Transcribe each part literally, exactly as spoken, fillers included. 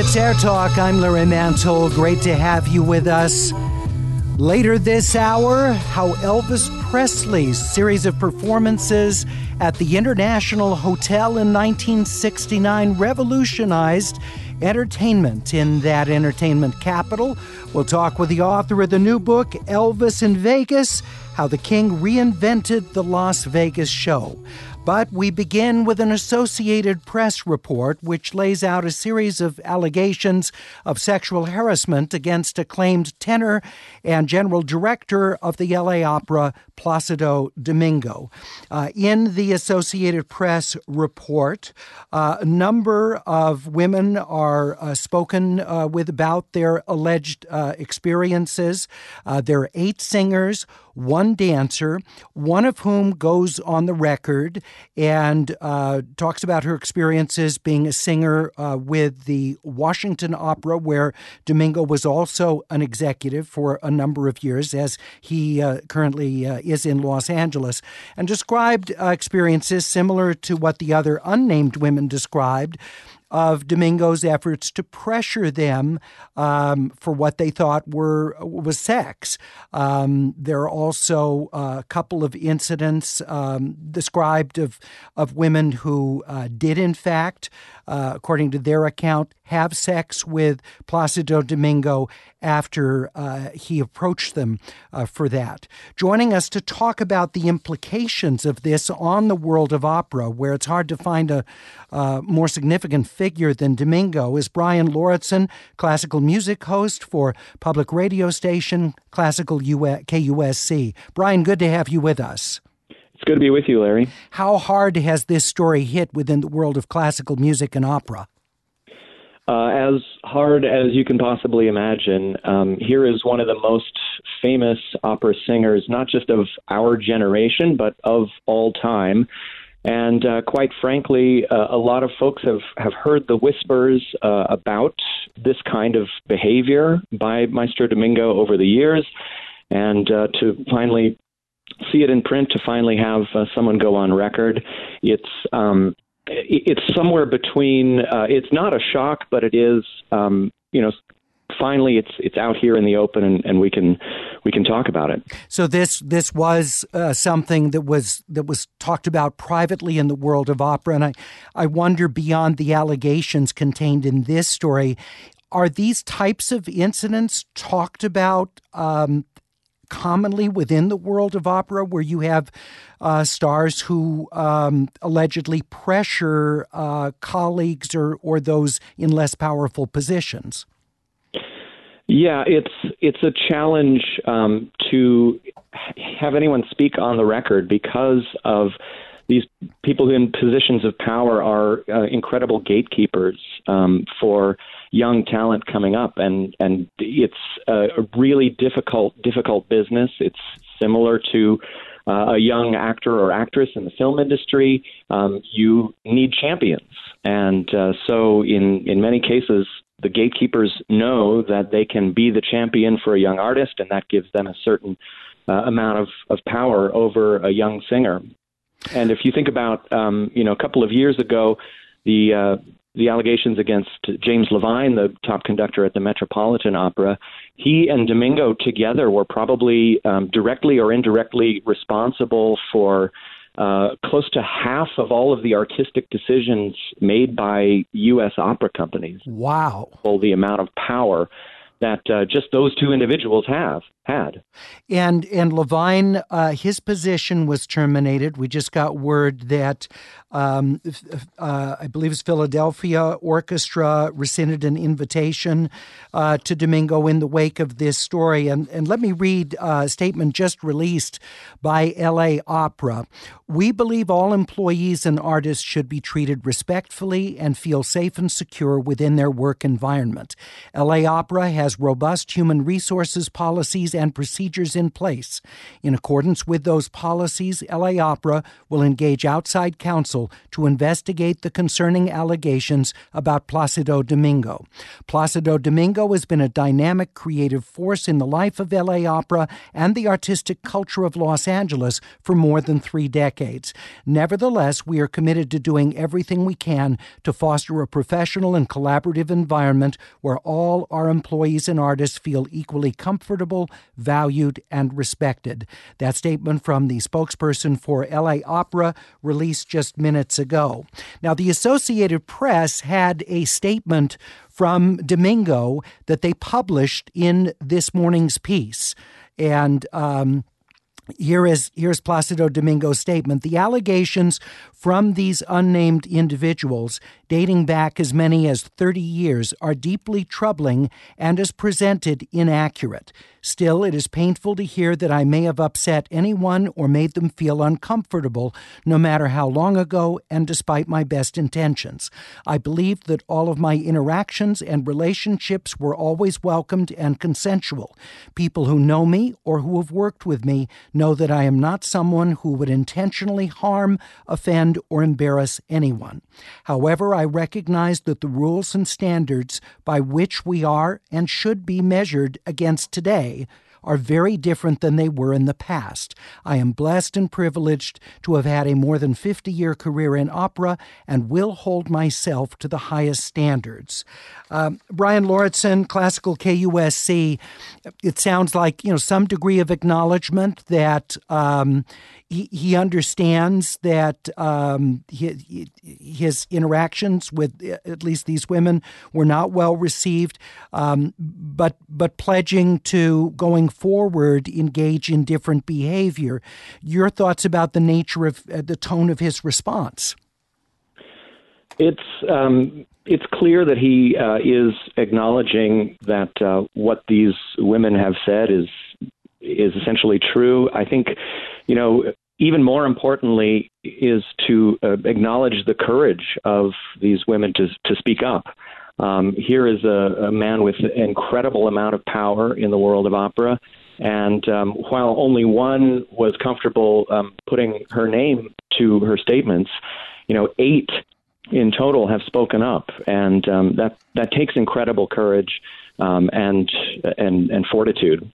It's Air Talk. I'm Larry Mantle. Great to have you with us. Later this hour, how Elvis Presley's series of performances at the International Hotel in nineteen sixty-nine revolutionized entertainment in that entertainment capital. We'll talk with the author of the new book, Elvis in Vegas, How the King Reinvented the Las Vegas Show. But we begin with an Associated Press report which lays out a series of allegations of sexual harassment against acclaimed tenor and general director of the L A Opera, Placido Domingo. Uh, in the Associated Press report, uh, a number of women are uh, spoken uh, with about their alleged uh, experiences. Uh, there are eight singers, one dancer, one of whom goes on the record and uh, talks about her experiences being a singer uh, with the Washington Opera, where Domingo was also an executive for a number of years, as he uh, currently uh, is in Los Angeles, and described uh, experiences similar to what the other unnamed women described of Domingo's efforts to pressure them um, for what they thought were was sex. Um, there are also a couple of incidents um, described of of women who uh, did, in fact, uh, according to their account, have sex with Placido Domingo after uh, he approached them uh, for that. Joining us to talk about the implications of this on the world of opera, where it's hard to find a uh, more significant figure than Domingo, is Brian Lauritsen, classical music host for public radio station Classical K U S C. Brian, good to have you with us. It's good to be with you, Larry. How hard has this story hit within the world of classical music and opera? Uh, as hard as you can possibly imagine. Um, here is one of the most famous opera singers, not just of our generation, but of all time. And uh, quite frankly, uh, a lot of folks have, have heard the whispers uh, about this kind of behavior by Maestro Domingo over the years. And uh, to finally see it in print, to finally have uh, someone go on record, it's um, it's somewhere between, uh, it's not a shock, but it is, um, you know, finally it's it's out here in the open, and, and we can we can talk about it. So this this was uh, something that was that was talked about privately in the world of opera, and I, I wonder, beyond the allegations contained in this story, are these types of incidents talked about um, commonly within the world of opera, where you have uh, stars who um, allegedly pressure uh, colleagues or, or those in less powerful positions? Yeah, it's it's a challenge um, to have anyone speak on the record, because of these people in positions of power are uh, incredible gatekeepers um, for young talent coming up, and and it's a really difficult difficult business. It's similar to uh, a young actor or actress in the film industry. Um, you need champions, and uh, so in in many cases, the gatekeepers know that they can be the champion for a young artist, and that gives them a certain uh, amount of, of power over a young singer. And if you think about, um, you know, a couple of years ago, the uh, the allegations against James Levine, the top conductor at the Metropolitan Opera, he and Domingo together were probably um, directly or indirectly responsible for uh, close to half of all of the artistic decisions made by U S opera companies. Wow. Well, the amount of power that uh, just those two individuals have had. And and Levine, uh, his position was terminated. We just got word that um, uh, I believe it's Philadelphia Orchestra rescinded an invitation uh, to Domingo in the wake of this story. And, and let me read a statement just released by L A Opera. We believe all employees and artists should be treated respectfully and feel safe and secure within their work environment. L A Opera has has robust human resources policies and procedures in place. In accordance with those policies, L A Opera will engage outside counsel to investigate the concerning allegations about Placido Domingo. Placido Domingo has been a dynamic creative force in the life of L A Opera and the artistic culture of Los Angeles for more than three decades. Nevertheless, we are committed to doing everything we can to foster a professional and collaborative environment where all our employees and artists feel equally comfortable, valued, and respected. That statement from the spokesperson for L A Opera released just minutes ago. Now, the Associated Press had a statement from Domingo that they published in this morning's piece. And um, here is here's Placido Domingo's statement. The allegations from these unnamed individuals, dating back as many as thirty years, are deeply troubling and, as presented, inaccurate. Still, it is painful to hear that I may have upset anyone or made them feel uncomfortable, no matter how long ago and despite my best intentions. I believe that all of my interactions and relationships were always welcomed and consensual. People who know me or who have worked with me know that I am not someone who would intentionally harm, offend, or embarrass anyone. However, I recognize that the rules and standards by which we are and should be measured against today are very different than they were in the past. I am blessed and privileged to have had a more than fifty-year career in opera and will hold myself to the highest standards. Um, Brian Lauritsen, Classical K U S C, it sounds like, you know, some degree of acknowledgement that um, he, he understands that um, he, his interactions with at least these women were not well received, um, but but pledging to going forward engage in different behavior. Your thoughts about the nature of uh, the tone of his response? It's um, it's clear that he uh, is acknowledging that uh, what these women have said is is essentially true. I think, you know, even more importantly is to uh, acknowledge the courage of these women to to speak up. Um, here is a, a man with an incredible amount of power in the world of opera. And um, while only one was comfortable um, putting her name to her statements, you know, eight in total have spoken up. And um, that, that takes incredible courage um, and, and, and fortitude.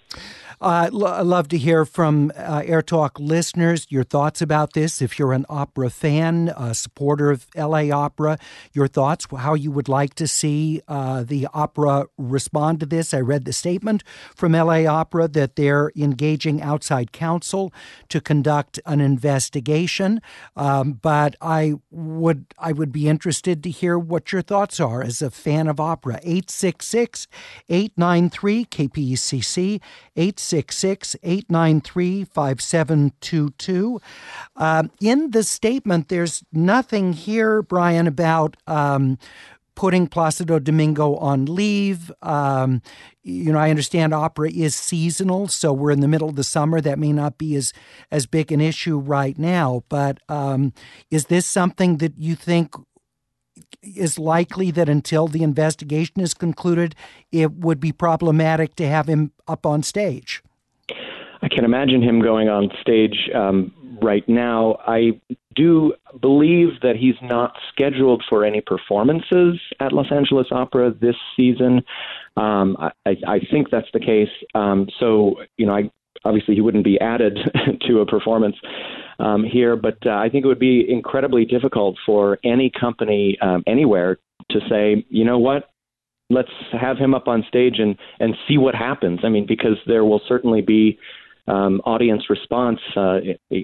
Uh, l- I'd love to hear from uh, Air Talk listeners, your thoughts about this. If you're an opera fan, a supporter of L A Opera, your thoughts, how you would like to see uh, the opera respond to this. I read the statement from L A Opera that they're engaging outside counsel to conduct an investigation. Um, but I would I would be interested to hear what your thoughts are as a fan of opera. eight six six, eight nine three, K P E C C, eight six six, eight nine three, five seven two two. Uh, in the statement, there's nothing here, Brian, about um, putting Placido Domingo on leave. Um, you know, I understand opera is seasonal, so we're in the middle of the summer. That may not be as, as big an issue right now, but um, is this something that you think is likely that until the investigation is concluded, it would be problematic to have him up on stage? I can imagine him going on stage um, right now. I do believe that he's not scheduled for any performances at Los Angeles Opera this season. Um, I, I think that's the case. Um, so, you know, I, obviously he wouldn't be added to a performance um, here, but uh, I think it would be incredibly difficult for any company um, anywhere to say, you know what, let's have him up on stage and, and see what happens. I mean, because there will certainly be um, audience response, uh,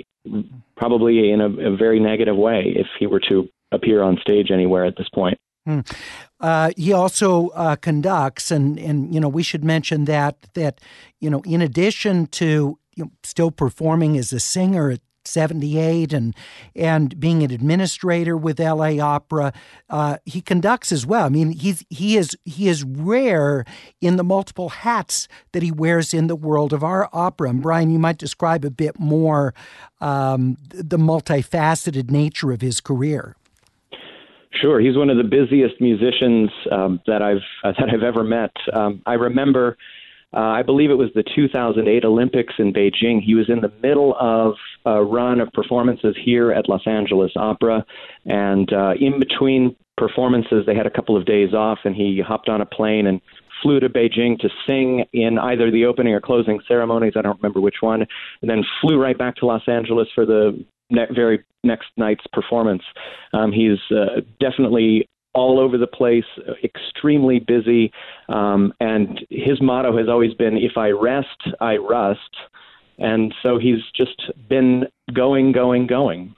probably in a, a very negative way if he were to appear on stage anywhere at this point. Hmm. Uh, he also uh, conducts, and, and, you know, we should mention that, that, you know, in addition to you know, still performing as a singer at seventy-eight and and being an administrator with L A Opera, uh, he conducts as well. I mean, he's he is he is rare in the multiple hats that he wears in the world of our opera. And Brian, you might describe a bit more um, the multifaceted nature of his career. Sure, he's one of the busiest musicians um, that I've uh, that I've ever met. Um, I remember, uh, I believe it was the two thousand eight Olympics in Beijing. He was in the middle of a run of performances here at Los Angeles Opera, and uh, in between performances, they had a couple of days off, and he hopped on a plane and flew to Beijing to sing in either the opening or closing ceremonies. I don't remember which one, and then flew right back to Los Angeles for the ne- very next night's performance. Um, he's uh, definitely all over the place, extremely busy, um, and his motto has always been, if I rest, I rust. And so he's just been going, going, going.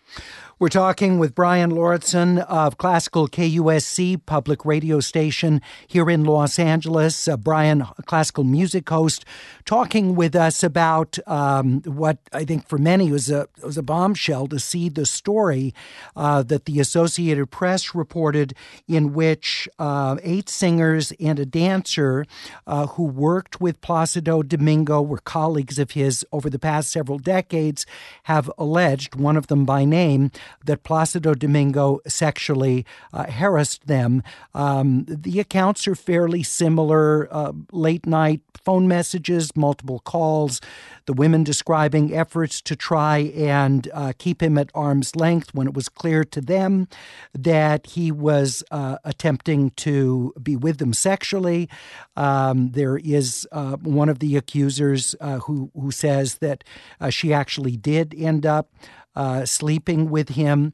We're talking with Brian Lauritsen of Classical K U S C, public radio station here in Los Angeles. Uh, Brian, classical music host, talking with us about um, what I think for many was a was a bombshell to see the story uh, that the Associated Press reported, in which uh, eight singers and a dancer uh, who worked with Placido Domingo, were colleagues of his over the past several decades, have alleged, one of them by name, that Placido Domingo sexually uh, harassed them. Um, the accounts are fairly similar. Uh, late night phone messages, multiple calls, the women describing efforts to try and uh, keep him at arm's length when it was clear to them that he was uh, attempting to be with them sexually. Um, there is uh, one of the accusers uh, who, who says that uh, she actually did end up Uh, sleeping with him,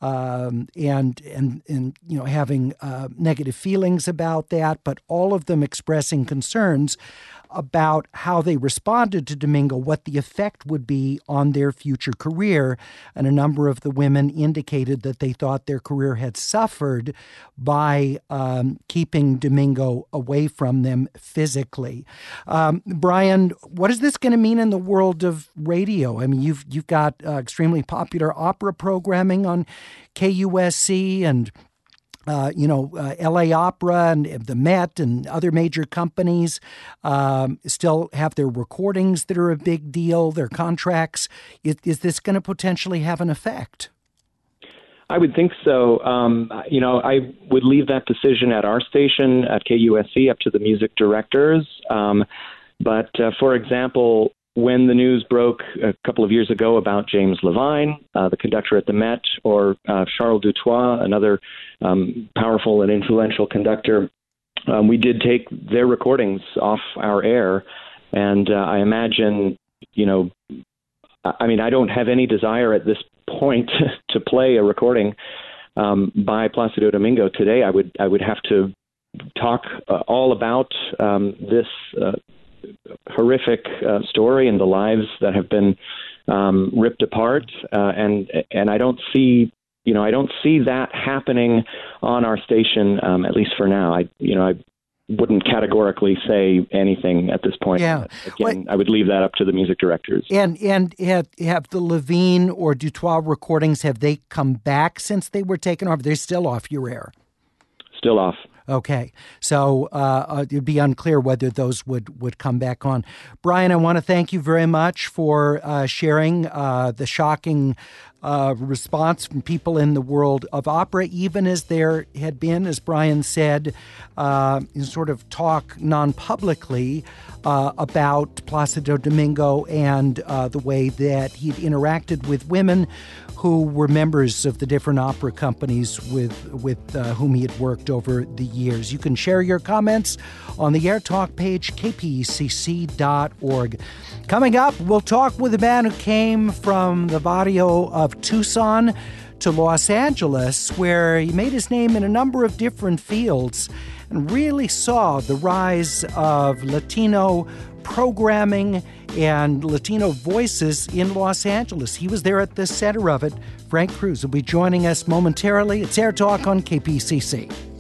um, and and and you know having uh, negative feelings about that, but all of them expressing concerns about how they responded to Domingo, what the effect would be on their future career. And a number of the women indicated that they thought their career had suffered by um, keeping Domingo away from them physically. Um, Brian, what is this going to mean in the world of radio? I mean, you've you've got uh, extremely popular opera programming on K U S C, and Uh, you know, uh, L A Opera and the Met and other major companies um, still have their recordings that are a big deal, their contracts. Is, is this going to potentially have an effect? I would think so. Um, you know, I would leave that decision at our station at K U S C up to the music directors. Um, but, uh, for example, when the news broke a couple of years ago about James Levine, uh, the conductor at the Met, or uh, Charles Dutoit, another um, powerful and influential conductor, um, we did take their recordings off our air. And uh, I imagine, you know, I mean, I don't have any desire at this point to play a recording um, by Placido Domingo today. I would I would have to talk uh, all about um, this uh horrific uh, story and the lives that have been um, ripped apart, uh, and and I don't see, you know, I don't see that happening on our station, um, at least for now. I, you know, I wouldn't categorically say anything at this point. Yeah. Again, well, I would leave that up to the music directors. And and have, have the Levine or Dutoit recordings, have they come back since they were taken off? They're still off your air? Still off. Okay, so uh, it'd be unclear whether those would, would come back on. Brian, I want to thank you very much for uh, sharing uh, the shocking uh, response from people in the world of opera, even as there had been, as Brian said, uh, sort of talk non-publicly uh, about Placido Domingo and uh, the way that he'd interacted with women who were members of the different opera companies with with uh, whom he had worked over the years. You can share your comments on the Air Talk page, k p e c c dot org. Coming up, we'll talk with a man who came from the barrio of Tucson to Los Angeles, where he made his name in a number of different fields and really saw the rise of Latino programming and Latino voices in Los Angeles. He was there at the center of it. Frank Cruz will be joining us momentarily. It's Air Talk on K P C C.